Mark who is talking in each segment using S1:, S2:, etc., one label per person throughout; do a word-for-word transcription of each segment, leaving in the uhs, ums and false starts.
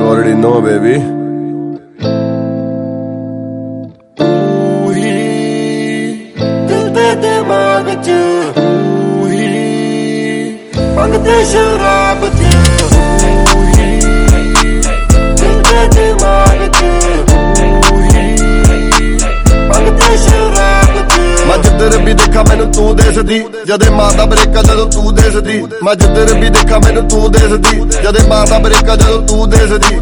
S1: already know, baby.
S2: ਤੂੰ ਹੀ ਦਿਲ ਤੇ ਦਿਮਾਗ ਚ, ਤੂੰ ਹੀ ਮੰਗਦੇ ਸ਼ਰਾਬ ਚ, ਤੂੰ ਹੀ ਦਿਲ ਤੇ ਦਿਮਾਗ ਚ, ਤੂੰ ਹੀ ਮੰਗਦੇ ਸ਼ਰਾਬ ਚ।
S1: ਮੈਂ ਜਿੱਧਰ ਵੀ ਦੇਖਾਂ ਮੈਨੂੰ ਤੂੰ ਦਿਸਦੀ, ਜਦੇ ਮਾਰਦਾ ਬਰੇਕਾ ਜਦੋਂ ਤੂੰ ਦਿਸਦੀ। ਮੈਂ ਜਿੱਧਰ ਵੀ ਦੇਖਾਂ ਮੈਨੂੰ ਤੂੰ ਦਿਸਦੀ, ਜਦੇ ਮਾਰਦਾ ਬਰੇਕਾ ਜਦੋਂ ਤੂੰ ਦਿਸਦੀ।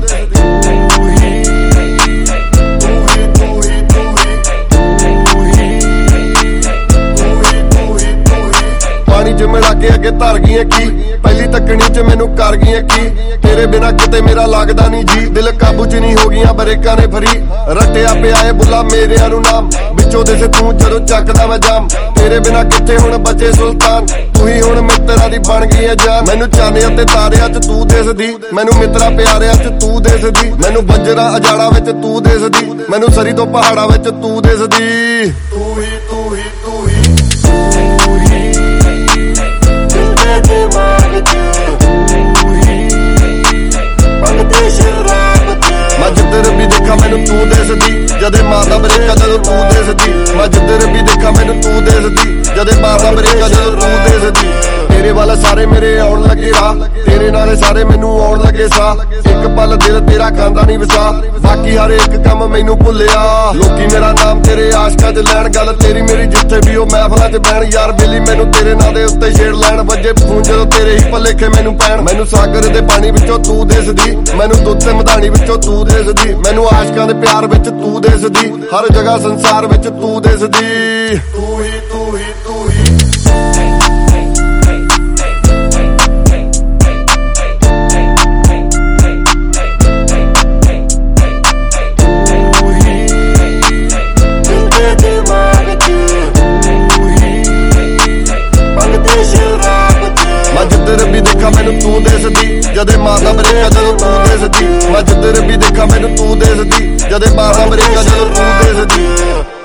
S1: ਪਾਣੀ ਚ ਮਿਲਾ ਕੇ ਅੱਗੇ ਧਰ ਗਈਆਂ ਕੀ, ਪਹਿਲੀ ਤੱਕਣੀ ਚ ਮੈਨੂੰ ਕਰ ਗਈਆਂ ਕੀ। ਤੇਰੇ ਬਿਨਾ ਕਿਤੇ ਮੇਰਾ ਲੱਗਦਾ ਨਹੀਂ ਜੀ, ਦਿਲ ਕਾਬੂ ਚ ਨਹੀਂ ਹੋ ਗਈਆਂ ਬਰੇਕਾਂ ਨੇ ਫਰੀ। ਰੱਟਿਆ ਪਿਆ ਏ ਬੁੱਲਾ ਮੇਰਿਆਂ ਨੂੰ ਨਾਮ, ਵਿੱਚੋਂ ਦੇ ਸੇ ਤੂੰ ਜਦੋਂ ਚੱਕਦਾ ਮੈਂ ਜਾਮ। ਤੇਰੇ ਬਿਨਾ ਕਿੱਥੇ ਹੁਣ ਬਚੇ ਸੁਲਤਾਨ, ਤੂੰ ਹੀ ਹੁਣ ਮਿੱਤਰਾਂ ਦੀ ਬਣ ਗਈ ਏ ਜਾਨ। ਮੈਨੂੰ ਚਾਨਿਆਂ ਤੇ ਤਾਰਿਆਂ ਚ ਤੂੰ ਦਿਸਦੀ, ਮੈਨੂੰ ਮਿੱਤਰਾਂ ਪਿਆਰਿਆਂ ਚ ਤੂੰ ਦਿਸਦੀ। ਮੈਨੂੰ ਬੰਜਰਾਂ ਅਜਾੜਾਂ ਵਿੱਚ ਤੂੰ ਦਿਸਦੀ, ਮੈਨੂੰ ਸਰੀ ਤੋਂ ਪਹਾੜਾਂ ਵਿੱਚ ਤੂੰ ਦਿਸਦੀ।
S2: ਤੂੰ ਹੀ ਤੂੰ ਹੀ ਤੂੰ ਹੀ ਤੂੰ ਹੀ ਦਿਲ ਤੇ ਦਿਮਾਗ ਚ, ਤੂੰ ਹੀ ਮੰਗਦੇ ਸ਼ਰਾਬ ਚ।
S1: ਮੈਂ ਜਿੱਧਰ ਵੀ ਦੇਖਾਂ ਮੈਨੂੰ ਤੂੰ ਦਿਸਦੀ, ਜਦੇ ਮਾਰਦਾ ਬਰੇਕਾ ਜਦੋਂ ਤੂੰ ਦਿਸਦੀ। ਮੈਂ ਜਿੱਧਰ ਵੀ ਦੇਖਾਂ ਮੈਨੂੰ ਤੂੰ ਦਿਸਦੀ, ਜਦੇ ਮਾਰਦਾ ਬਰੇਕਾ ਜਦੋਂ ਤੂੰ ਦਿਸਦੀ। ਤੇਰੇ ਵੱਲ ਸਾਰੇ ਮੇਰੇ ਆਉਣ ਲੱਗੇ ਰਾਹ, ਤੇਰੇ ਨਾਲੇ ਸਾਰੇ ਮੈਨੂੰ ਆਉਣ ਲੱਗੇ ਸਾਹ। ਇੱਕ ਪਲ ਦਿਲ ਤੇਰਾ ਖਾਂਦਾ ਨਹੀਂ ਵਸਾ, ਬਾਕੀ ਹਰ ਇੱਕ ਕੰਮ ਮੈਨੂੰ ਭੁੱਲਿਆ। ਲੋਕੀ ਮੇਰਾ ਨਾਮ ਤੇਰੇ ਆਸ਼ਕਾਂ ਚ ਲੈਣ, ਗੱਲ ਤੇਰੀ ਮੇਰੀ ਜਿੱਥੇ ਵੀ ਉਹ ਮਹਿਫਲਾਂ ਚ ਬਹਿਣ। ਯਾਰ ਬੇਲੀ ਮੈਨੂੰ ਤੇਰੇ ਨਾਂ ਦੇ ਉੱਤੇ ਛੇੜ ਲੈਣ, ਵੱਜੇ ਫੋਨ ਜਦੋਂ ਤੇਰੇ ਹੀ ਭਲੇਖੇ ਮੈਨੂੰ ਪੈਣ। ਮੈਨੂੰ ਸਾਗਰ ਦੇ ਪਾਣੀ ਵਿੱਚੋਂ ਤੂੰ ਦਿਸਦੀ, ਮੈਨੂੰ ਦੁੱਧ ਤੇ ਮਧਾਣੀ ਵਿੱਚੋਂ ਤੂੰ ਦਿਸਦੀ। ਮੈਨੂੰ ਆਸ਼ਕਾਂ ਦੇ ਪਿਆਰ ਵਿੱਚ ਤੂੰ ਦਿਸਦੀ, ਹਰ ਜਗ੍ਹਾ ਸੰਸਾਰ ਵਿੱਚ ਤੂੰ ਦਿਸਦੀ।
S2: ਤੂੰ ਹੀ ਤੂੰ ਹੀ ਤੂੰ ਹੀ
S1: ਜਿੱਧਰ ਵੀ ਦੇਖਾਂ ਮੈਨੂੰ ਤੂੰ ਦਿਸਦੀ, ਜਦੇ ਮਾਰਦਾ ਬਰੇਕਾ ਜਦੋਂ ਤੂੰ ਦਿਸਦੀ। ਮੈਂ ਜਿੱਧਰ ਵੀ ਦੇਖਾਂ ਮੈਨੂੰ ਤੂੰ ਦਿਸਦੀ, ਜਦੇ ਮਾਰਦਾ ਬਰੇਕਾ ਜਦੋਂ ਤੂੰ ਦਿਸਦੀ।